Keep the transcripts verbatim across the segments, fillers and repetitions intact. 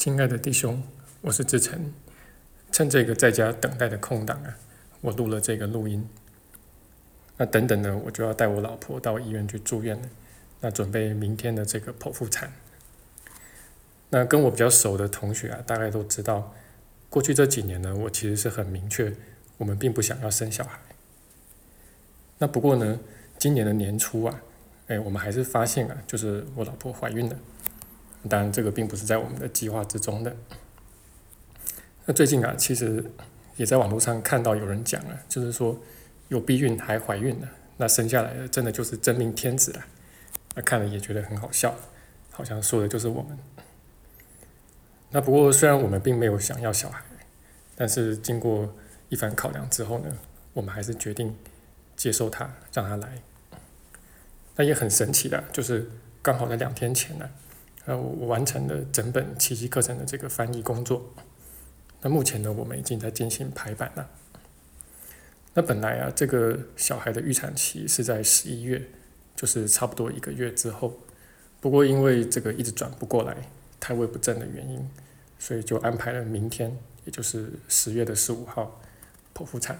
亲爱的弟兄，我是志成。趁这个在家等待的空档啊，我录了这个录音。那等等呢，我就要带我老婆到医院去住院了。那准备明天的这个剖腹产。那跟我比较熟的同学啊，大概都知道，过去这几年呢，我其实是很明确，我们并不想要生小孩。那不过呢，今年的年初啊，哎，我们还是发现啊，就是我老婆怀孕了。当然，这个并不是在我们的计划之中的。那最近啊，其实也在网络上看到有人讲了，就是说有避孕还怀孕了，那生下来的真的就是真命天子了。那看了也觉得很好笑，好像说的就是我们。那不过虽然我们并没有想要小孩，但是经过一番考量之后呢，我们还是决定接受他，让他来。那也很神奇的，就是刚好在两天前呢，呃，我完成了整本奇迹课程的这个翻译工作。那目前呢，我们已经在进行排版了。那本来啊，这个小孩的预产期是在十一月，就是差不多一个月之后。不过因为这个一直转不过来，胎位不正的原因，所以就安排了明天，也就是十月的十五号剖腹产。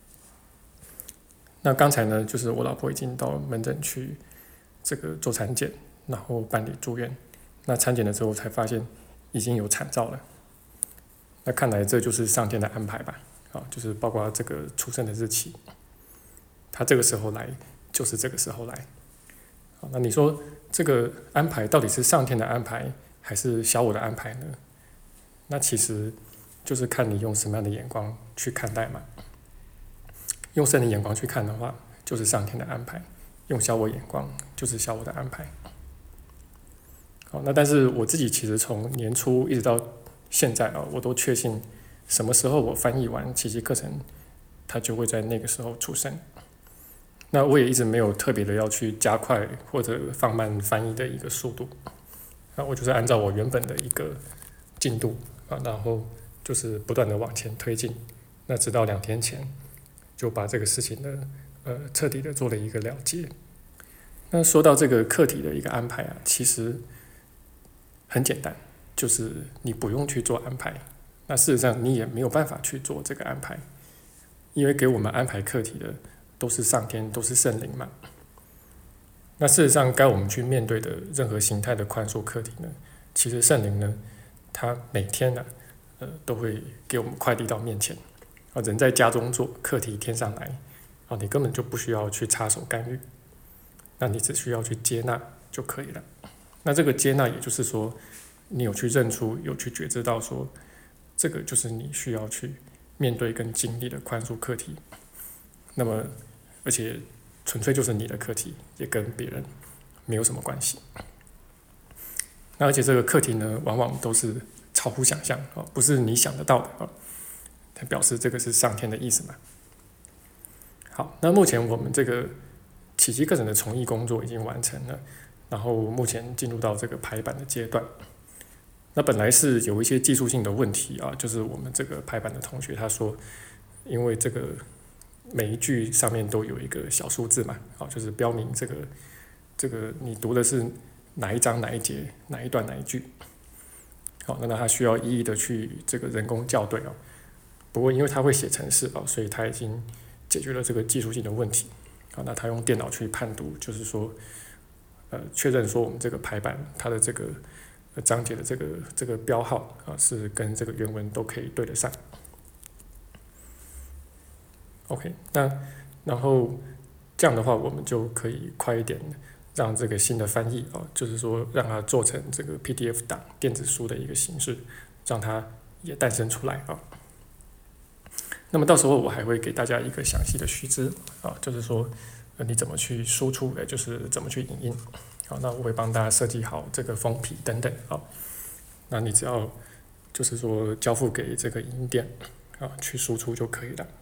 那刚才呢，就是我老婆已经到门诊去这个做产检，然后办理住院。那产检的时候才发现已经有产兆了。那看来这就是上天的安排吧，啊，就是包括这个出生的日期，他这个时候来就是这个时候来。好，那你说这个安排到底是上天的安排还是小我的安排呢？那其实就是看你用什么样的眼光去看待嘛。用圣灵眼光去看的话，就是上天的安排；用小我眼光，就是小我的安排。好，那但是我自己其实从年初一直到现在啊，我都确信什么时候我翻译完奇迹课程，它就会在那个时候出生。那我也一直没有特别的要去加快或者放慢翻译的一个速度，啊，我就是按照我原本的一个进度啊，然后就是不断的往前推进。那直到两天前，就把这个事情呢，呃，彻底的做了一个了结。那说到这个课题的一个安排啊，其实很简单，就是你不用去做安排。那事实上你也没有办法去做这个安排，因为给我们安排课题的都是上天，都是圣灵嘛。那事实上该我们去面对的任何形态的宽恕课题呢，其实圣灵呢，他每天呢、啊，呃，都会给我们快递到面前。啊，人在家中做，课题天上来，啊，你根本就不需要去插手干预，那你只需要去接纳就可以了。那这个接纳，也就是说，你有去认出，有去觉知到说，这个就是你需要去面对跟经历的宽恕课题。那么，而且纯粹就是你的课题，也跟别人没有什么关系。那而且这个课题呢，往往都是超乎想象啊，不是你想得到的啊。它表示这个是上天的意思嘛。好，那目前我们这个奇迹课程的从译工作已经完成了，然后目前进入到这个排版的阶段。那本来是有一些技术性的问题啊，就是我们这个排版的同学他说，因为这个每一句上面都有一个小数字嘛，啊，就是标明这个这个你读的是哪一章哪一节哪一段哪一句。好，那他需要一一的去这个人工校对哦。不过因为他会写程式哦，所以他已经解决了这个技术性的问题。好，那他用电脑去判读，就是说，呃，确认说我们这个排版它的这个章节的这个这个标号啊，是跟这个原文都可以对得上。OK， 那然后这样的话，我们就可以快一点让这个新的翻译啊，就是说让它做成这个 P D F 档电子书的一个形式，让它也诞生出来啊。那么到时候我还会给大家一个详细的须知啊，就是说，呃，你怎么去输出，也就是怎么去影印。好，那我会帮大家设计好这个封皮等等啊。那你只要就是说交付给这个影印店啊去输出就可以了。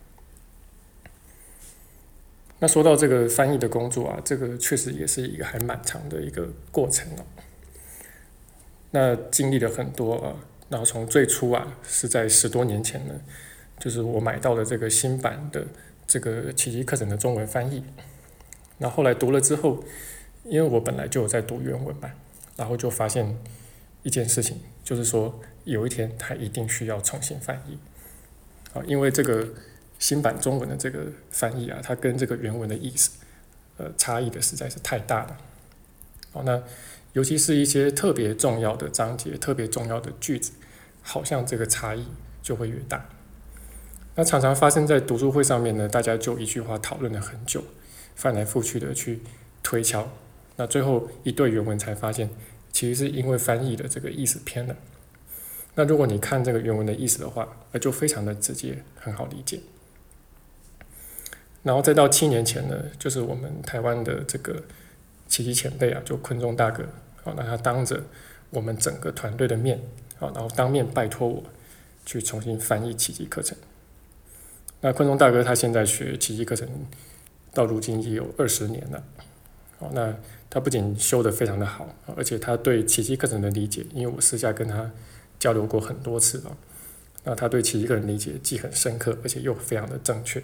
那说到这个翻译的工作啊，这个确实也是一个还蛮长的一个过程哦。那经历了很多啊，然后从最初啊是在十多年前呢。就是我买到了这个新版的这个奇迹课程的中文翻译，然后后来读了之后，因为我本来就有在读原文嘛，然后就发现一件事情， 就是说有一天它一定需要重新翻译，啊，因为这个新版中文的这个翻译啊，它跟这个原文的意思，呃，差异的实在是太大了。好，那尤其是一些特别重要的章节、特别重要的句子，好像这个差异就会越大。那常常发生在读书会上面呢，大家就一句话讨论了很久，翻来覆去的去推敲，那最后一对原文才发现，其实是因为翻译的这个意思偏了。那如果你看这个原文的意思的话，那就非常的直接，很好理解。然后再到七年前呢，就是我们台湾的这个奇迹前辈啊，就坤中大哥，好，那他当着我们整个团队的面，好，然后当面拜托我去重新翻译奇迹课程。那坤中大哥他现在学奇迹课程到如今也有二十年了，好，那他不仅修得非常的好，而且他对奇迹课程的理解，因为我私下跟他交流过很多次了，那他对奇迹课程理解既很深刻，而且又非常的正确。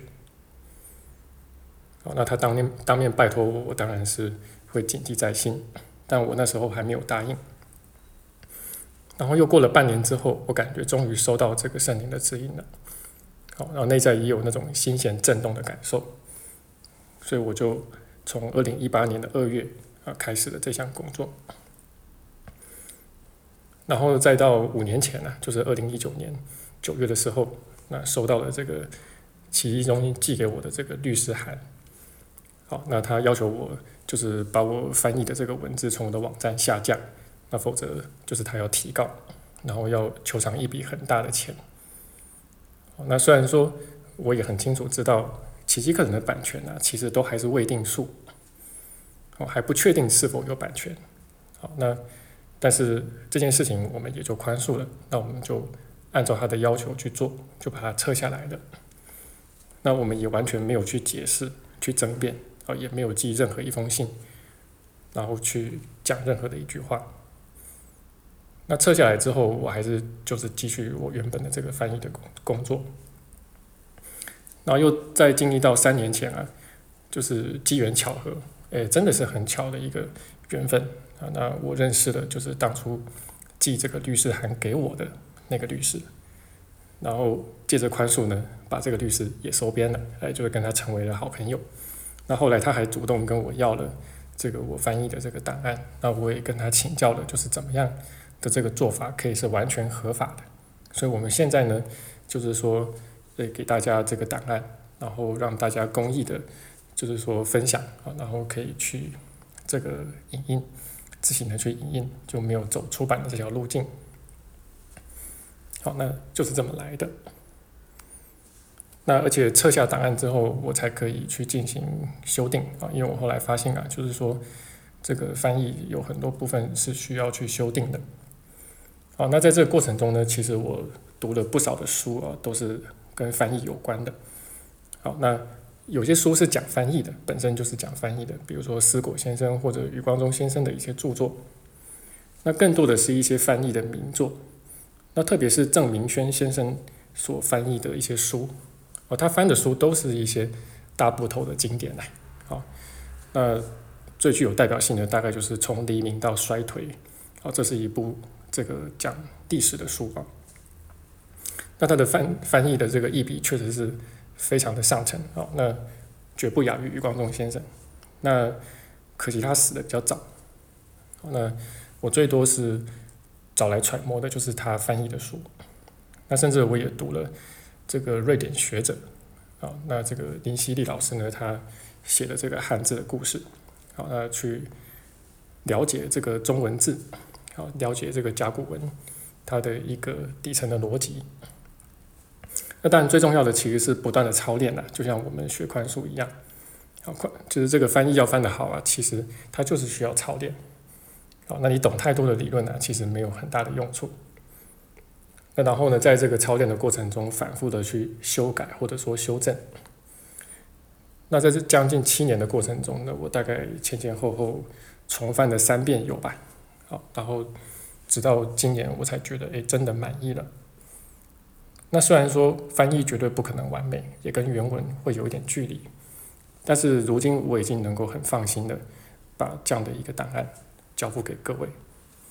好，那他当面当面拜托我，我当然是会谨记在心，但我那时候还没有答应。然后又过了半年之后，我感觉终于收到这个圣灵的指引了。好，然后内在也有那种心弦震动的感受，所以我就从二零一八年的二月啊开始了这项工作，然后再到五年前呢、啊，就是二零一九年九月的时候，那收到了这个奇迹中心寄给我的这个律师函。好，那他要求我就是把我翻译的这个文字从我的网站下架，那否则就是他要提告，然后要求偿一笔很大的钱。那虽然说我也很清楚知道奇迹课程的版权啊，其实都还是未定数，还不确定是否有版权。好，那但是这件事情我们也就宽恕了，那我们就按照他的要求去做，就把它撤下来了。那我们也完全没有去解释、去争辩，也没有寄任何一封信，然后去讲任何的一句话。那撤下来之后，我还是就是继续我原本的这个翻译的工作，然后又再经历到三年前啊，就是机缘巧合，哎，真的是很巧的一个缘分啊。那我认识的就是当初寄这个律师函给我的那个律师，然后借着宽恕呢，把这个律师也收编了，哎，就是跟他成为了好朋友。那后来他还主动跟我要了这个我翻译的这个档案，那我也跟他请教了，就是怎么样的这个做法可以是完全合法的。所以我们现在呢，就是说，呃，给大家这个档案，然后让大家公益的，就是说分享啊，然后可以去这个影印，自行的去影印，就没有走出版的这条路径。好，那就是这么来的。那而且撤下档案之后，我才可以去进行修订啊，因为我后来发现啊，就是说这个翻译有很多部分是需要去修订的。好，那在这个过程中呢，其实我读了不少的书啊，都是跟翻译有关的。好，那有些书是讲翻译的，本身就是讲翻译的，比如说思果先生或者余光中先生的一些著作。那更多的是一些翻译的名作，那特别是郑明轩先生所翻译的一些书。哦，他翻的书都是一些大部头的经典来，好，那最具有代表性的大概就是从黎明到衰退，好，这是一部这个讲历史的书啊。那他的翻翻译的这个译笔确实是非常的上乘，好，那绝不亚于余光中先生。那可惜他死的比较早，好，那我最多是找来揣摩的就是他翻译的书，那甚至我也读了这个瑞典学者，啊，那这个林希利老师呢，他写的这个汉字的故事，好，那去了解这个中文字，好，了解这个甲骨文它的一个底层的逻辑。那当然最重要的其实是不断的操练啦，就像我们学宽恕一样，好，就是这个翻译要翻得好啊，其实它就是需要操练。好，那你懂太多的理论啊，其实没有很大的用处。那然后呢，在这个操练的过程中，反复的去修改或者说修正。那在这将近七年的过程中呢，我大概前前后后重翻了三遍有吧。好，然后直到今年我才觉得，哎，真的满意了。那虽然说翻译绝对不可能完美，也跟原文会有一点距离，但是如今我已经能够很放心的把这样的一个档案交付给各位。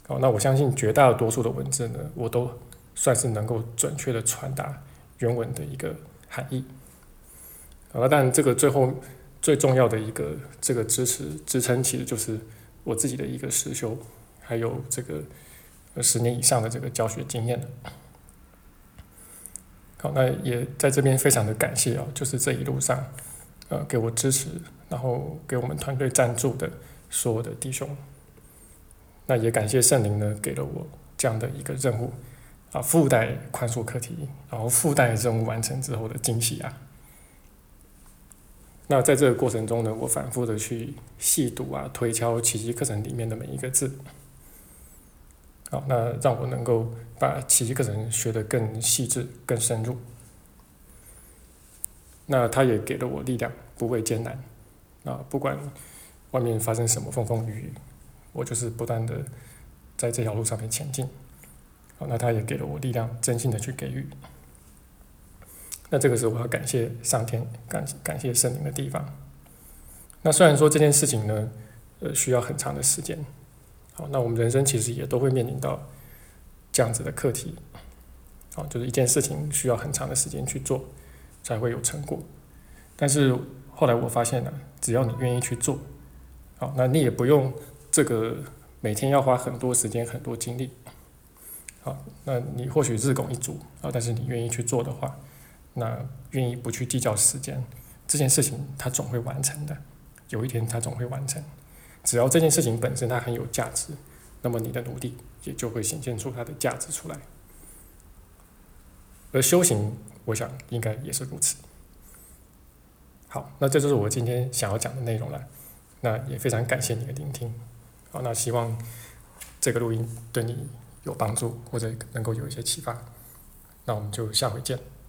好，那我相信绝大多数的文字呢，我都算是能够准确的传达原文的一个含义。好，但这个最后最重要的一个这个支持支撑，其实就是我自己的一个实修，还有这个十年以上的这个教学经验。好，那也在这边非常的感谢啊，就是这一路上呃给我支持，然后给我们团队赞助的所有的弟兄。那也感谢圣灵呢，给了我这样的一个任务啊，附带宽恕课题，然后附带任务完成之后的惊喜啊。那在这个过程中呢，我反复的去细读啊，推敲奇迹课程里面的每一个字，好，那让我能够把奇迹课程学得更细致、更深入。那他也给了我力量，不畏艰难啊，不管外面发生什么风风雨雨，我就是不断的在这条路上面前进。好，那他也给了我力量，真心的去给予。那这个是我要感谢上天、感感谢圣灵的地方。那虽然说这件事情呢，呃，需要很长的时间。好，那我们人生其实也都会面临到这样子的课题。好，就是一件事情需要很长的时间去做，才会有成果。但是后来我发现呢，只要你愿意去做，好，那你也不用这个每天要花很多时间、很多精力。好，那你或许日拱一卒啊，但是你愿意去做的话，那愿意不去计较时间，这件事情它总会完成的。有一天它总会完成。只要这件事情本身它很有价值，那么你的努力也就会显现出它的价值出来。而修行，我想应该也是如此。好，那这就是我今天想要讲的内容了。那也非常感谢你的聆听。好，那希望这个录音对你有帮助，或者能够有一些启发。那我们就下回见。